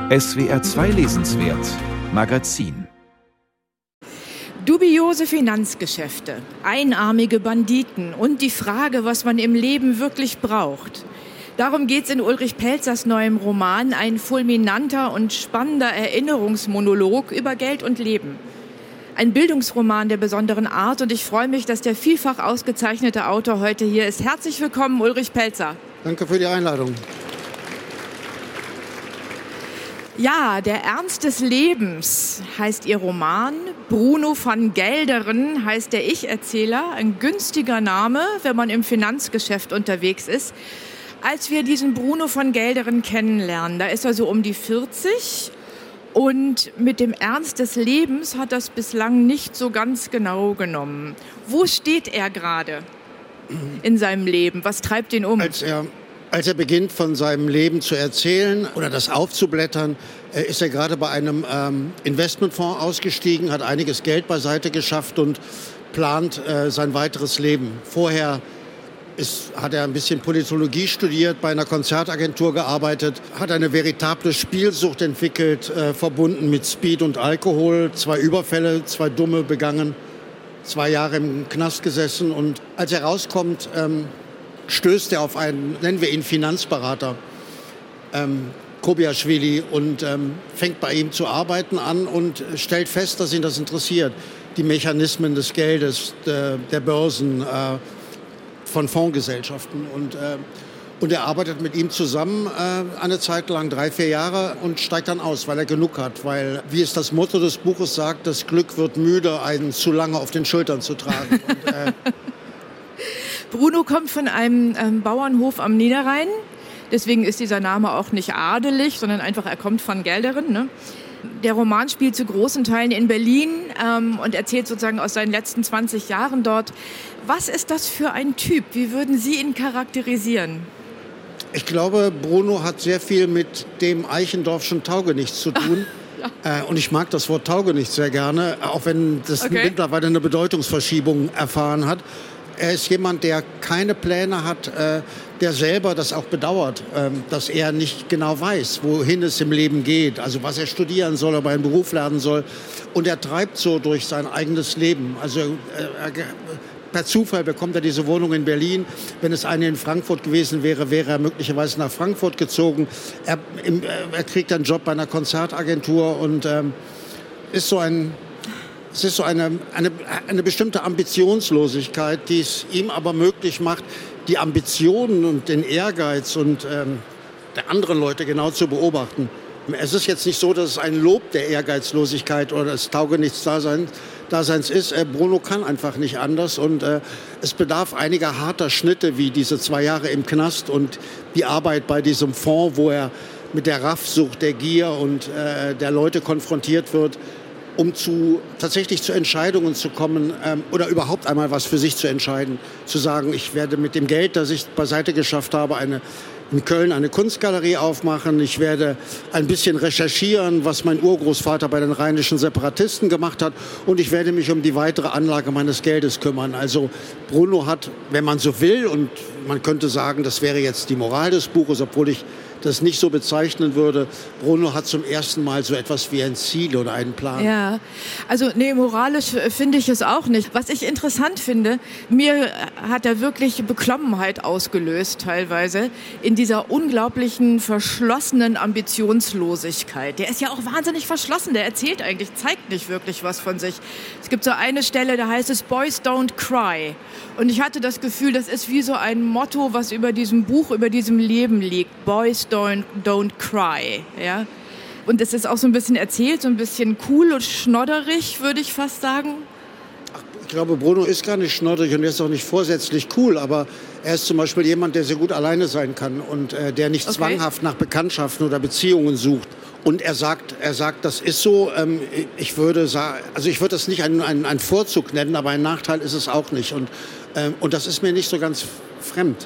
SWR 2 Lesenswert Magazin. Dubiose Finanzgeschäfte, einarmige Banditen und die Frage, was man im Leben wirklich braucht. Darum geht's in Ulrich Pelzers neuem Roman, ein fulminanter und spannender Erinnerungsmonolog über Geld und Leben. Ein Bildungsroman der besonderen Art und ich freue mich, dass der vielfach ausgezeichnete Autor heute hier ist. Herzlich willkommen, Ulrich Pelzer. Danke für die Einladung. Ja, der Ernst des Lebens heißt Ihr Roman. Bruno van Gelderen heißt der Ich-Erzähler. Ein günstiger Name, wenn man im Finanzgeschäft unterwegs ist. Als wir diesen Bruno van Gelderen kennenlernen, da ist er so um die 40. Und mit dem Ernst des Lebens hat das bislang nicht so ganz genau genommen. Wo steht er gerade in seinem Leben? Was treibt ihn um? Als er beginnt, von seinem Leben zu erzählen oder das aufzublättern, ist er gerade bei einem Investmentfonds ausgestiegen, hat einiges Geld beiseite geschafft und plant sein weiteres Leben. Vorher hat er ein bisschen Politologie studiert, bei einer Konzertagentur gearbeitet, hat eine veritable Spielsucht entwickelt, verbunden mit Speed und Alkohol, 2 Überfälle, 2 Dumme begangen, 2 Jahre im Knast gesessen und als er rauskommt, stößt er auf einen, nennen wir ihn Finanzberater, Kobiaschwili, und fängt bei ihm zu arbeiten an und stellt fest, dass ihn das interessiert. Die Mechanismen des Geldes, der Börsen, von Fondsgesellschaften. Und er arbeitet mit ihm zusammen eine Zeit lang, 3-4 Jahre, und steigt dann aus, weil er genug hat. Weil, wie es das Motto des Buches sagt, das Glück wird müde, einen zu lange auf den Schultern zu tragen. Und, Bruno kommt von einem Bauernhof am Niederrhein. Deswegen ist dieser Name auch nicht adelig, sondern einfach, er kommt von Gelderen. Ne? Der Roman spielt zu großen Teilen in Berlin und erzählt sozusagen aus seinen letzten 20 Jahren dort. Was ist das für ein Typ? Wie würden Sie ihn charakterisieren? Ich glaube, Bruno hat sehr viel mit dem Eichendorffschen Taugenichts zu tun. Ja. Und ich mag das Wort Taugenichts sehr gerne, auch wenn das mittlerweile eine Bedeutungsverschiebung erfahren hat. Er ist jemand, der keine Pläne hat, der selber das auch bedauert, dass er nicht genau weiß, wohin es im Leben geht, also was er studieren soll, ob er einen Beruf lernen soll. Und er treibt so durch sein eigenes Leben. Also per Zufall bekommt er diese Wohnung in Berlin. Wenn es eine in Frankfurt gewesen wäre, wäre er möglicherweise nach Frankfurt gezogen. Er kriegt einen Job bei einer Konzertagentur und ist so es ist so eine bestimmte Ambitionslosigkeit, die es ihm aber möglich macht, die Ambitionen und den Ehrgeiz und der anderen Leute genau zu beobachten. Es ist jetzt nicht so, dass es ein Lob der Ehrgeizlosigkeit oder des Taugenichts-Daseins ist. Bruno kann einfach nicht anders und es bedarf einiger harter Schnitte, wie diese 2 Jahre im Knast und die Arbeit bei diesem Fonds, wo er mit der Raffsucht, der Gier und der Leute konfrontiert wird, um tatsächlich zu Entscheidungen zu kommen oder überhaupt einmal was für sich zu entscheiden. Zu sagen, ich werde mit dem Geld, das ich beiseite geschafft habe, in Köln eine Kunstgalerie aufmachen. Ich werde ein bisschen recherchieren, was mein Urgroßvater bei den rheinischen Separatisten gemacht hat. Und ich werde mich um die weitere Anlage meines Geldes kümmern. Also Bruno hat, wenn man so will, und man könnte sagen, das wäre jetzt die Moral des Buches, obwohl ich das nicht so bezeichnen würde. Bruno hat zum ersten Mal so etwas wie ein Ziel oder einen Plan. Ja, also nee, moralisch finde ich es auch nicht. Was ich interessant finde, mir hat er wirklich Beklommenheit ausgelöst teilweise in dieser unglaublichen verschlossenen Ambitionslosigkeit. Der ist ja auch wahnsinnig verschlossen, der erzählt eigentlich, zeigt nicht wirklich was von sich. Es gibt so eine Stelle, da heißt es Boys don't cry. Und ich hatte das Gefühl, das ist wie so ein Motto, was über diesem Buch, über diesem Leben liegt. Boys don't cry. Ja? Und es ist auch so ein bisschen erzählt, so ein bisschen cool und schnodderig, würde ich fast sagen. Ich glaube, Bruno ist gar nicht schnodderig und er ist auch nicht vorsätzlich cool, aber er ist zum Beispiel jemand, der sehr gut alleine sein kann und der nicht zwanghaft nach Bekanntschaften oder Beziehungen sucht. Und er sagt, das ist so, ich würde das nicht einen Vorzug nennen, aber ein Nachteil ist es auch nicht. Und das ist mir nicht so ganz fremd.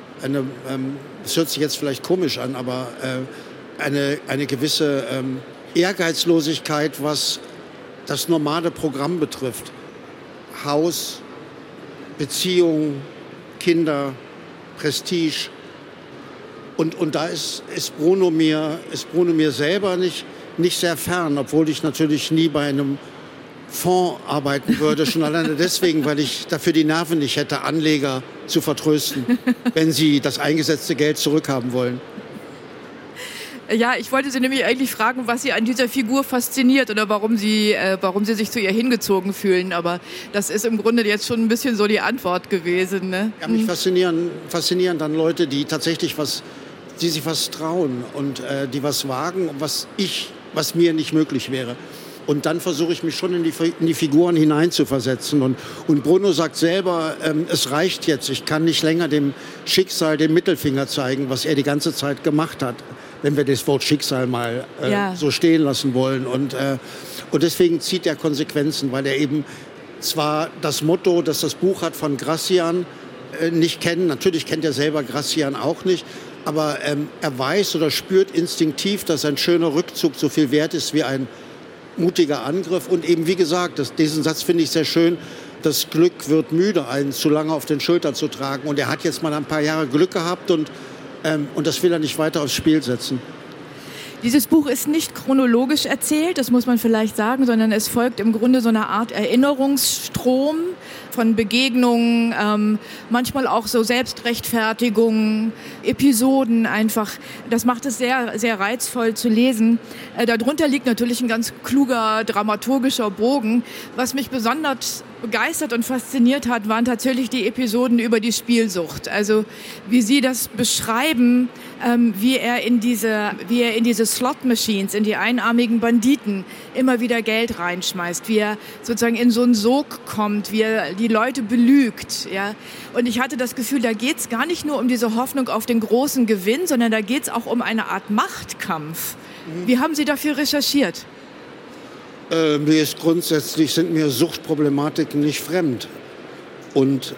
Das hört sich jetzt vielleicht komisch an, aber eine gewisse Ehrgeizlosigkeit, was das normale Programm betrifft. Haus, Beziehung, Kinder, Prestige. Und da ist Bruno mir selber nicht sehr fern, obwohl ich natürlich nie bei einem Fonds arbeiten würde, schon alleine deswegen, weil ich dafür die Nerven nicht hätte, Anleger zu vertrösten, wenn sie das eingesetzte Geld zurückhaben wollen. Ja, ich wollte Sie nämlich eigentlich fragen, was Sie an dieser Figur fasziniert oder warum Sie sich zu ihr hingezogen fühlen. Aber das ist im Grunde jetzt schon ein bisschen so die Antwort gewesen. Ne? Ja, mich faszinieren dann Leute, die tatsächlich die sich was trauen und die was wagen, was mir nicht möglich wäre. Und dann versuche ich mich schon in die Figuren hineinzuversetzen. Und Bruno sagt selber, es reicht jetzt. Ich kann nicht länger dem Schicksal den Mittelfinger zeigen, was er die ganze Zeit gemacht hat, wenn wir das Wort Schicksal mal so stehen lassen wollen. Und deswegen zieht er Konsequenzen, weil er eben zwar das Motto, das das Buch hat von Gracian, nicht kennt. Natürlich kennt er selber Gracian auch nicht. Aber er weiß oder spürt instinktiv, dass ein schöner Rückzug so viel wert ist wie ein mutiger Angriff. Und eben, wie gesagt, diesen Satz finde ich sehr schön, das Glück wird müde, einen zu lange auf den Schultern zu tragen. Und er hat jetzt mal ein paar Jahre Glück gehabt und das will er nicht weiter aufs Spiel setzen. Dieses Buch ist nicht chronologisch erzählt, das muss man vielleicht sagen, sondern es folgt im Grunde so einer Art Erinnerungsstrom von Begegnungen, manchmal auch so Selbstrechtfertigungen, Episoden einfach. Das macht es sehr, sehr reizvoll zu lesen. Darunter liegt natürlich ein ganz kluger dramaturgischer Bogen. Was mich besonders begeistert und fasziniert hat, waren tatsächlich die Episoden über die Spielsucht. Also wie Sie das beschreiben, wie er in diese Slot-Machines, in die einarmigen Banditen immer wieder Geld reinschmeißt, wie er sozusagen in so einen Sog kommt, wie er die Leute belügt. Ja? Und ich hatte das Gefühl, da geht es gar nicht nur um diese Hoffnung auf den großen Gewinn, sondern da geht es auch um eine Art Machtkampf. Wie haben Sie dafür recherchiert? Sind mir Suchtproblematiken nicht fremd. Und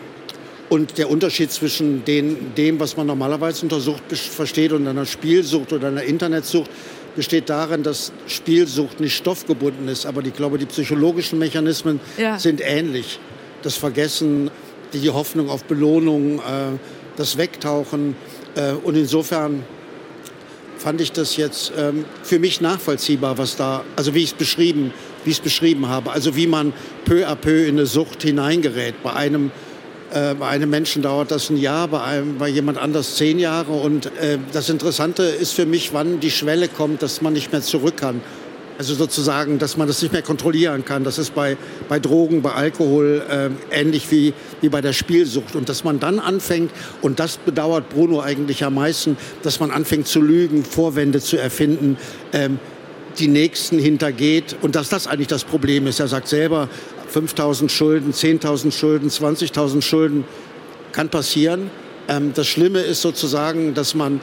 der Unterschied zwischen dem, was man normalerweise unter Sucht versteht und einer Spielsucht oder einer Internetsucht, besteht darin, dass Spielsucht nicht stoffgebunden ist. Aber ich glaube, die psychologischen Mechanismen sind ähnlich. Das Vergessen, die Hoffnung auf Belohnung, das Wegtauchen. Und insofern fand ich das jetzt für mich nachvollziehbar, wie ich es beschrieben habe. Also wie man peu à peu in eine Sucht hineingerät. Bei einem Menschen dauert das ein Jahr, bei jemand anders 10 Jahre. Und das Interessante ist für mich, wann die Schwelle kommt, dass man nicht mehr zurück kann. Also sozusagen, dass man das nicht mehr kontrollieren kann. Das ist bei Drogen, bei Alkohol ähnlich wie bei der Spielsucht. Und dass man dann anfängt, und das bedauert Bruno eigentlich am meisten, dass man anfängt zu lügen, Vorwände zu erfinden, die Nächsten hintergeht. Und dass das eigentlich das Problem ist. Er sagt selber, 5.000 Schulden, 10.000 Schulden, 20.000 Schulden kann passieren. Das Schlimme ist sozusagen, dass man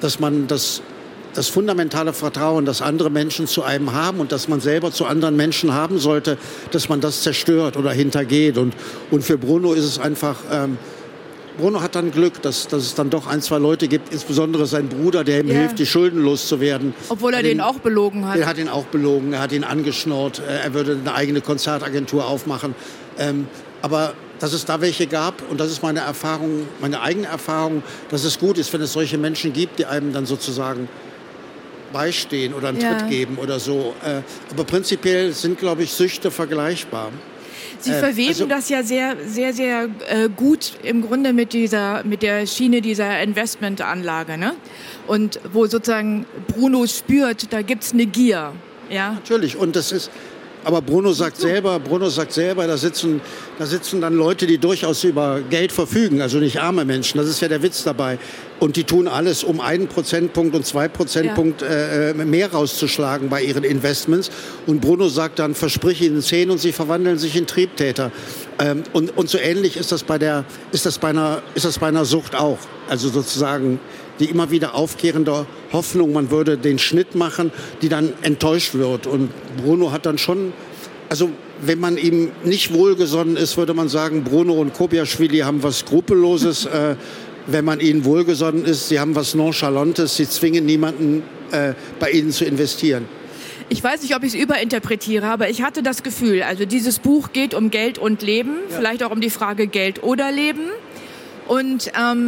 das fundamentale Vertrauen, das andere Menschen zu einem haben und das man selber zu anderen Menschen haben sollte, dass man das zerstört oder hintergeht. Und für Bruno ist es einfach, Bruno hat dann Glück, dass es dann doch 1, 2 Leute gibt, insbesondere sein Bruder, der ihm hilft, die Schulden loszuwerden. Obwohl er den auch belogen hat. Er hat ihn auch belogen, er hat ihn angeschnurrt, er würde eine eigene Konzertagentur aufmachen. Aber dass es da welche gab, und das ist meine Erfahrung, meine eigene Erfahrung, dass es gut ist, wenn es solche Menschen gibt, die einem dann sozusagen beistehen oder einen Tritt geben oder so. Aber prinzipiell sind, glaube ich, Süchte vergleichbar. Sie verweben das ja sehr, sehr, sehr gut im Grunde mit der Schiene dieser Investmentanlage, ne? Und wo sozusagen Bruno spürt, da gibt's eine Gier. Ja? Natürlich, und das ist... Aber Bruno sagt selber, da sitzen dann Leute, die durchaus über Geld verfügen, also nicht arme Menschen. Das ist ja der Witz dabei. Und die tun alles, um 1 Prozentpunkt und 2 Prozentpunkt mehr rauszuschlagen bei ihren Investments. Und Bruno sagt dann, versprich ihnen 10 und sie verwandeln sich in Triebtäter. Und so ähnlich ist das bei einer Sucht auch. Also sozusagen die immer wieder aufkehrende Hoffnung, man würde den Schnitt machen, die dann enttäuscht wird. Und Bruno hat dann schon, also wenn man ihm nicht wohlgesonnen ist, würde man sagen, Bruno und Kobiaschwili haben was Skrupelloses. Wenn man ihnen wohlgesonnen ist, sie haben was Nonchalantes, sie zwingen niemanden, bei ihnen zu investieren. Ich weiß nicht, ob ich es überinterpretiere, aber ich hatte das Gefühl, also dieses Buch geht um Geld und Leben, vielleicht auch um die Frage Geld oder Leben. Und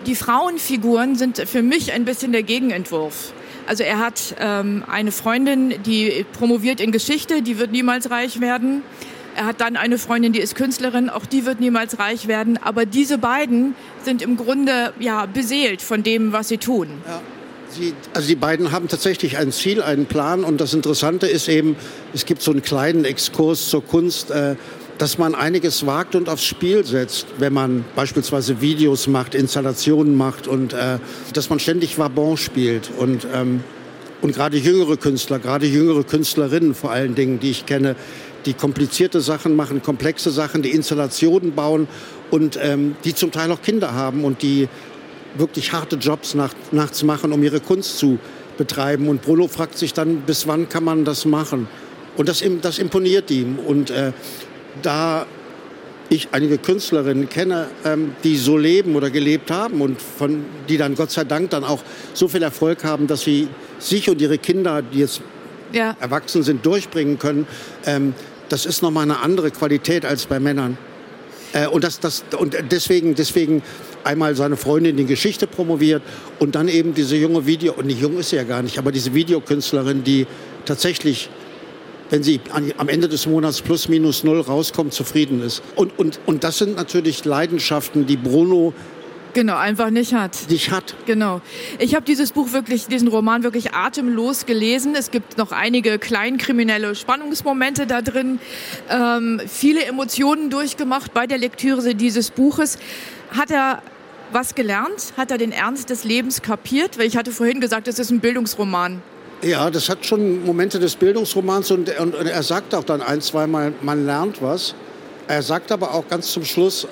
Die Frauenfiguren sind für mich ein bisschen der Gegenentwurf. Also er hat eine Freundin, die promoviert in Geschichte, die wird niemals reich werden. Er hat dann eine Freundin, die ist Künstlerin, auch die wird niemals reich werden. Aber diese beiden sind im Grunde beseelt von dem, was sie tun. Ja. Die beiden haben tatsächlich ein Ziel, einen Plan. Und das Interessante ist eben, es gibt so einen kleinen Exkurs zur Kunst, dass man einiges wagt und aufs Spiel setzt, wenn man beispielsweise Videos macht, Installationen macht und dass man ständig Vabon spielt. Und gerade jüngere Künstler, gerade jüngere Künstlerinnen vor allen Dingen, die ich kenne, die komplizierte Sachen machen, komplexe Sachen, die Installationen bauen und die zum Teil auch Kinder haben und die wirklich harte Jobs nachts machen, um ihre Kunst zu betreiben. Und Bruno fragt sich dann, bis wann kann man das machen? Und das imponiert ihm. Und da ich einige Künstlerinnen kenne, die so leben oder gelebt haben und die dann Gott sei Dank dann auch so viel Erfolg haben, dass sie sich und ihre Kinder, die jetzt erwachsen sind, durchbringen können, das ist nochmal eine andere Qualität als bei Männern. Und deswegen einmal seine Freundin in Geschichte promoviert und dann eben diese junge und nicht jung ist sie ja gar nicht, aber diese Videokünstlerin, die tatsächlich, wenn sie am Ende des Monats plus minus null rauskommt, zufrieden ist. Und das sind natürlich Leidenschaften, die Bruno einfach nicht hat. Genau. Ich habe diesen Roman wirklich atemlos gelesen. Es gibt noch einige kleinkriminelle Spannungsmomente da drin. Viele Emotionen durchgemacht bei der Lektüre dieses Buches. Hat er was gelernt? Hat er den Ernst des Lebens kapiert? Weil ich hatte vorhin gesagt, es ist ein Bildungsroman. Ja, das hat schon Momente des Bildungsromans und er sagt auch dann ein-, zweimal, man lernt was. Er sagt aber auch ganz zum Schluss,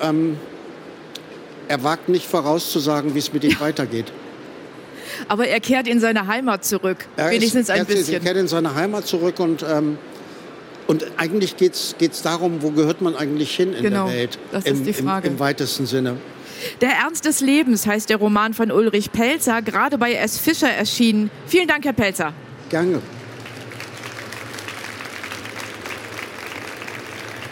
er wagt nicht vorauszusagen, wie es mit ihm weitergeht. Aber er kehrt in seine Heimat zurück, wenigstens ein bisschen. Er kehrt in seine Heimat zurück und eigentlich geht's darum, wo gehört man eigentlich hin in der Welt? Das ist die Frage. Im weitesten Sinne. Der Ernst des Lebens heißt der Roman von Ulrich Pelzer, gerade bei S. Fischer erschienen. Vielen Dank, Herr Pelzer. Gerne.